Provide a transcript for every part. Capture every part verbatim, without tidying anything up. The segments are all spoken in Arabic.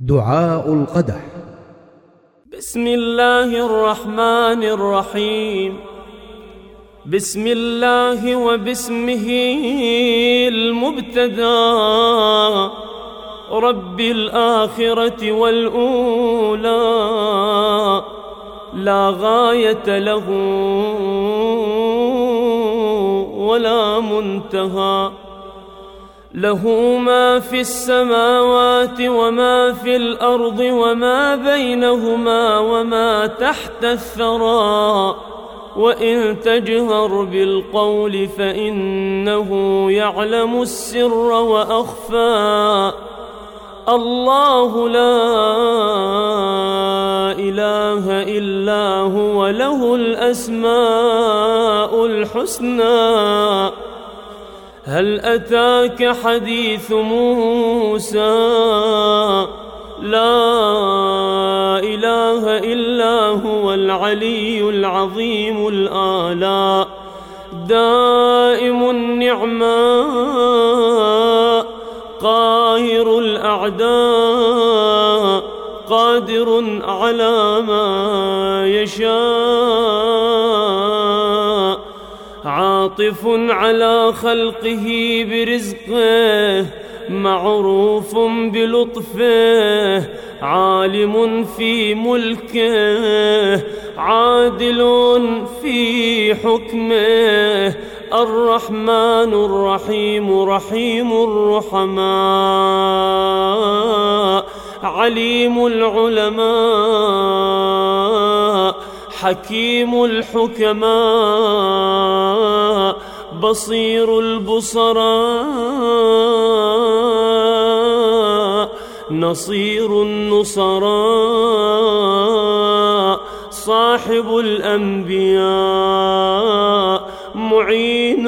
دعاء القدح. بسم الله الرحمن الرحيم. بسم الله وباسمه المبتدى رب الآخرة والأولى لا غاية له ولا منتهى، له ما في السماوات وما في الأرض وما بينهما وما تحت الثرى، وإن تجهر بالقول فإنه يعلم السر وأخفى. الله لا إله إلا هو له الأسماء الحسنى. هل أتاك حديث موسى؟ لا إله إلا هو العلي العظيم الآلاء، دائم النعماء، قاهر الأعداء، قادر على ما يشاء، عاطف على خلقه برزقه، معروف بلطفه، عالم في ملكه، عادل في حكمه، الرحمن الرحيم رحيم الرحماء، عليم العلماء، حكيم الحكماء، بصير البصراء، نصير النصراء، صاحب الأنبياء، معين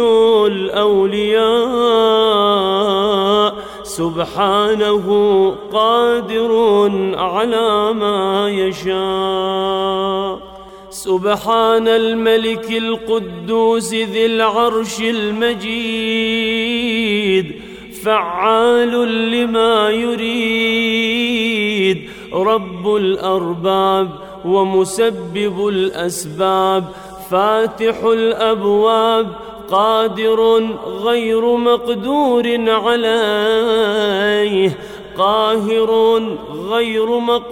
الأولياء، سبحانه قادر على ما يشاء. سبحان الملك القدوس ذي العرش المجيد، فعال لما يريد، رب الأرباب ومسبب الأسباب، فاتح الأبواب، قادر غير مقدور عليه، قاهر غير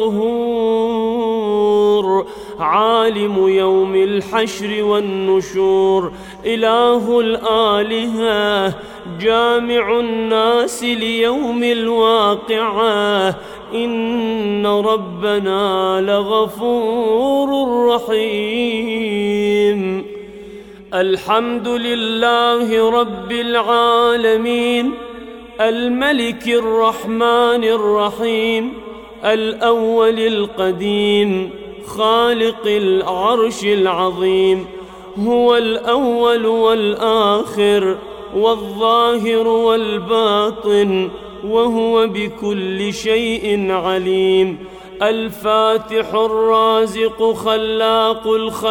مقهور، عالم يوم الحشر والنشور، إله الآلهة، جامع الناس ليوم الواقعة، إن ربنا لغفور رحيم. الحمد لله رب العالمين، الملك الرحمن الرحيم، الأول القديم، خالق العرش العظيم، هو الأول والآخر والظاهر والباطن، وهو بكل شيء عليم، الفاتح الرازق خلاق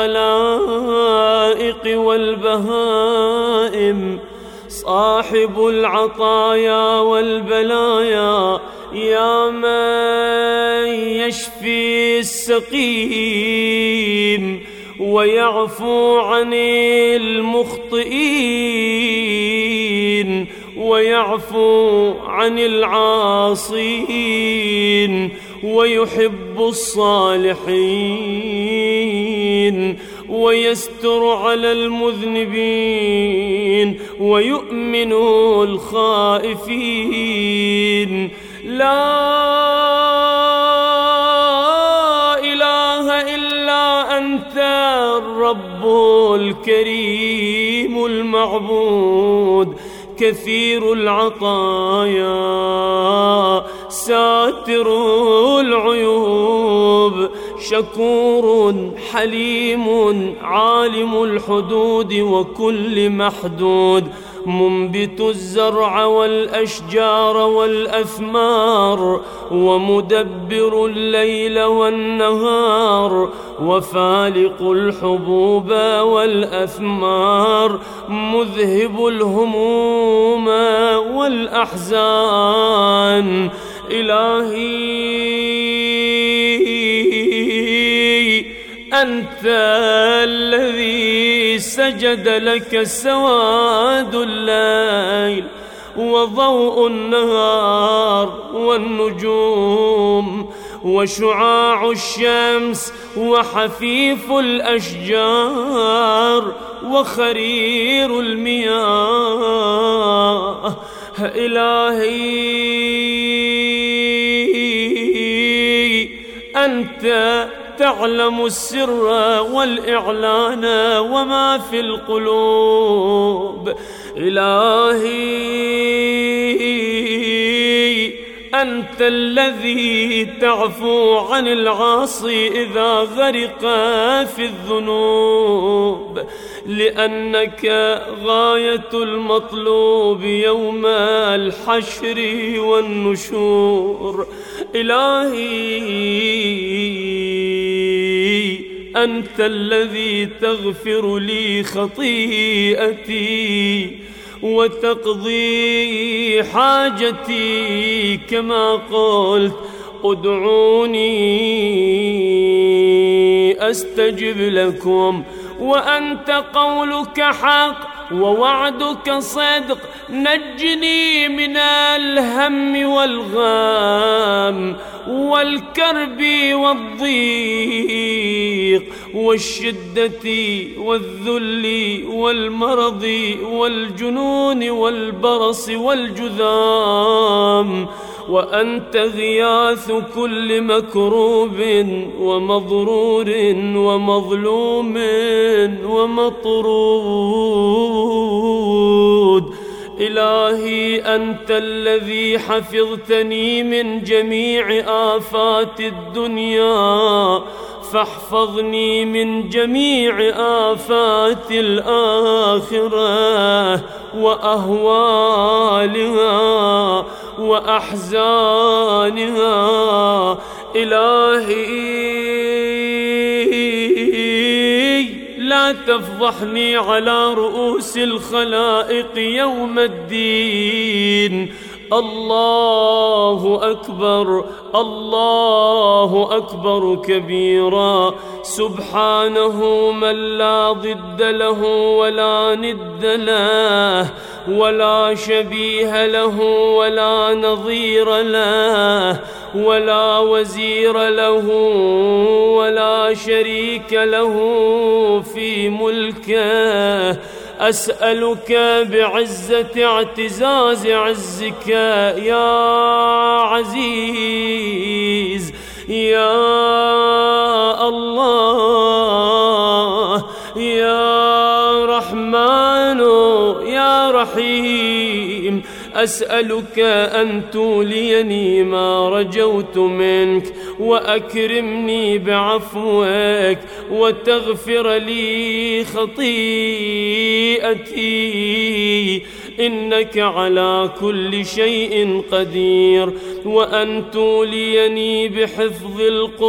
الخلائق والبهائم، صاحب العطايا والبلايا، يا من يشفي السقيم ويعفو عن المخطئين ويعفو عن العاصين ويحب الصالحين ويستر على المذنبين ويؤمن الخائفين. لا إله إلا أنت الرب الكريم المعبود، كثير العطايا، ساتر العيوب، شكور حليم، عالم الحدود وكل محدود، منبت الزرع والأشجار والأثمار، ومدبر الليل والنهار، وفالق الحبوب والأثمار، مذهب الهموم والأحزان، إلهي أنت الذي سجد لك سواد الليل وضوء النهار والنجوم وشعاع الشمس وحفيف الأشجار وخرير المياه. إلهي أنت تعلم السر والإعلان وما في القلوب. إلهي أنت الذي تعفو عن العاصي إذا غرق في الذنوب، لأنك غاية المطلوب يوم الحشر والنشور. إلهي أنت الذي تغفر لي خطيئتي وتقضي حاجتي كما قلت ادعوني أستجب لكم، وأنت قولك حق ووعدك صدق. نجني من الهم والغام والكرب والضيق والشدة والذل والمرض والجنون والبرص والجذام، وأنت غياث كل مكروب ومضرور ومظلوم ومطرود. إلهي أنت الذي حفظتني من جميع آفات الدنيا، فاحفظني من جميع آفات الآخرة وأهوالها وأحزانها. إلهي لا تفضحني على رؤوس الخلائق يوم الدين. الله أكبر، الله أكبر كبيرا، سبحانه من لا ضد له ولا ند له ولا شبيه له ولا نظير له ولا وزير له ولا شريك له في ملكه. أسألك بعزة اعتزاز عزك يا عزيز يا الله يا رحمن يا رحيم، أسألك أن توليني ما رجوت منك وأكرمني بعفوك وتغفر لي خطيئتي، إنك على كل شيء قدير، وأن توليني بحفظ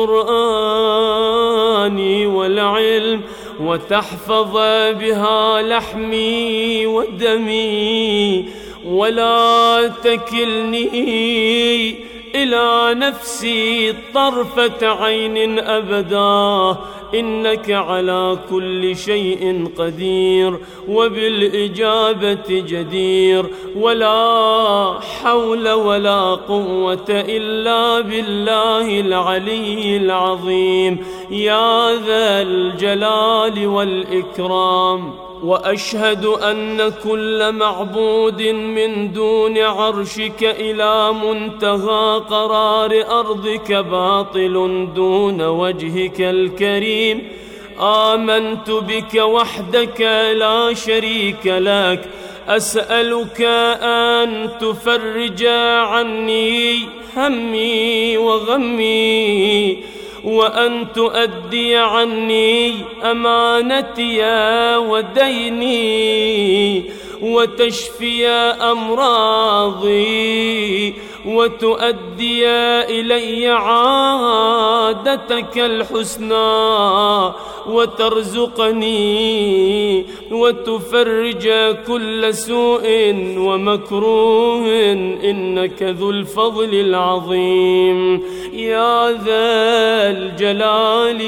القرآن والعلم وتحفظ بها لحمي ودمي، ولا تكلني إلى نفسي طرفة عين أبدا، إنك على كل شيء قدير وبالإجابة جدير، ولا حول ولا قوة إلا بالله العلي العظيم يا ذا الجلال والإكرام. وأشهد أن كل معبود من دون عرشك إلى منتهى قرار أرضك باطل دون وجهك الكريم. آمنت بك وحدك لا شريك لك، أسألك أن تفرج عني همي وغمي، وأن تؤدي عني أمانتي وديني، وتشفي أمراضي وتؤدي إلي عادتك الحسنى وترزقني وتفرج كل سوء ومكروه إنك ذو الفضل العظيم يا ذا الجلال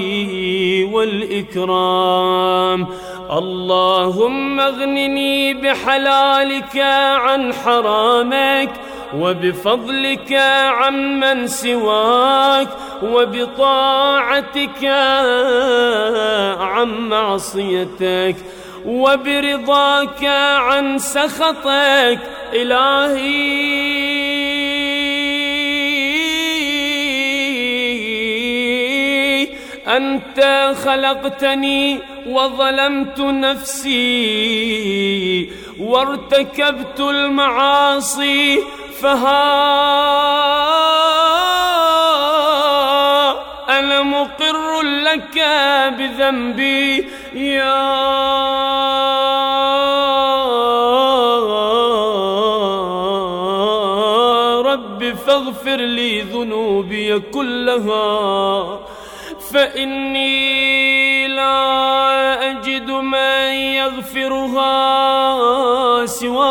والإكرام. اللهم اغنني بحلالك عن حرامك وبفضلك عمن سواك وبطاعتك عن معصيتك وبرضاك عن سخطك. إلهي أنت خلقتني وظلمت نفسي وارتكبت المعاصي فها أنا مقر لك بذنبي يا رب فاغفر لي ذنوبي كلها فإني لا أجد من يغفرها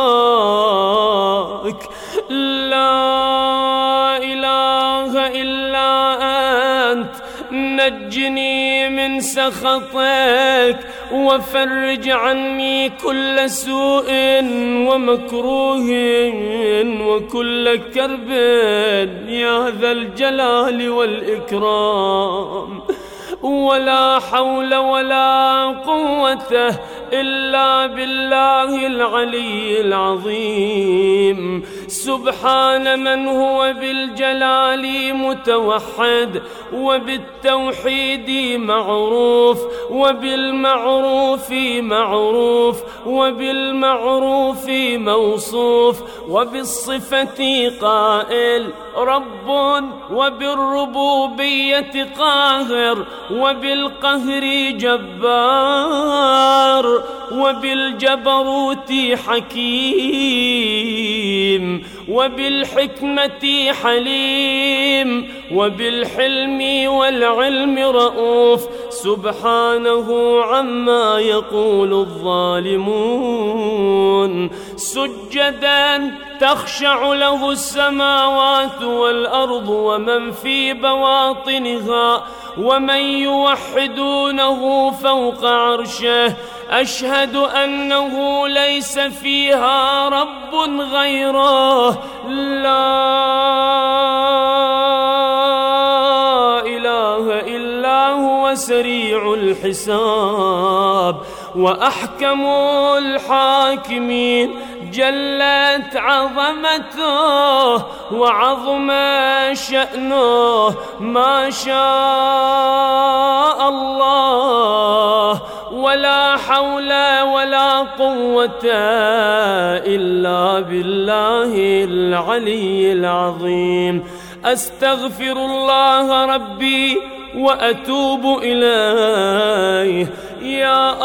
سواك. لا إله إلا أنت نجني من سخطك وفرج عني كل سوء ومكروه وكل كرب يا ذا الجلال والإكرام. ولا حول ولا قوة إلا بالله العلي العظيم. سبحان من هو بالجلال متوحد وبالتوحيد معروف وبالمعروف معروف وبالمعروف موصوف وبالصفة قائل رب وبالربوبية قاهر وبالقهر جبار وبالجبروت حكيم وبالحكمة حليم وبالحلم والعلم رؤوف. سبحانه عما يقول الظالمون. سجدا تخشع له السماوات والأرض ومن في بواطنها ومن يوحدونه فوق عرشه. أشهد أنه ليس فيها رب غيره. لا إله إلا هو سريع الحساب وأحكم الحاكمين. جلت عظمته وعظم شأنه ما شاء الله ولا حول ولا قوة إلا بالله العلي العظيم. أستغفر الله ربي وأتوب إليه. يا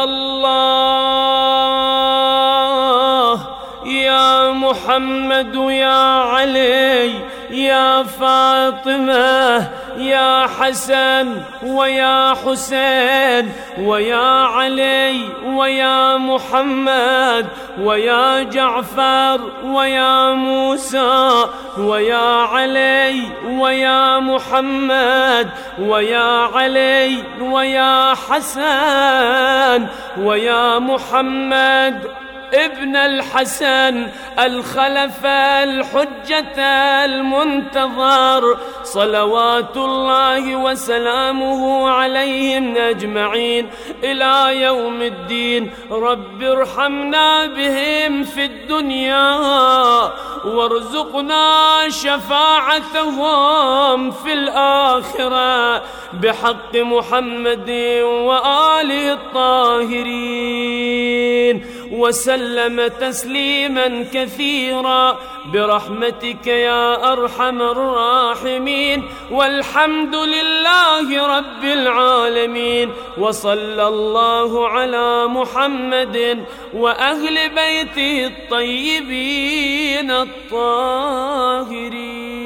الله يا محمد يا علي يا فاطمة يا حسن ويا حسين ويا علي ويا محمد ويا جعفر ويا موسى ويا علي ويا محمد ويا علي ويا حسن ويا محمد ابن الحسن الخلف الحجة المنتظر صلوات الله وسلامه عليهم أجمعين إلى يوم الدين. رب ارحمنا بهم في الدنيا وارزقنا شفاعتهم في الآخرة بحق محمد وآله الطاهرين. وسلم تسليما كثيرا برحمتك يا أرحم الراحمين. والحمد لله رب العالمين، وصلى الله على محمد وأهل بيته الطيبين الطاهرين.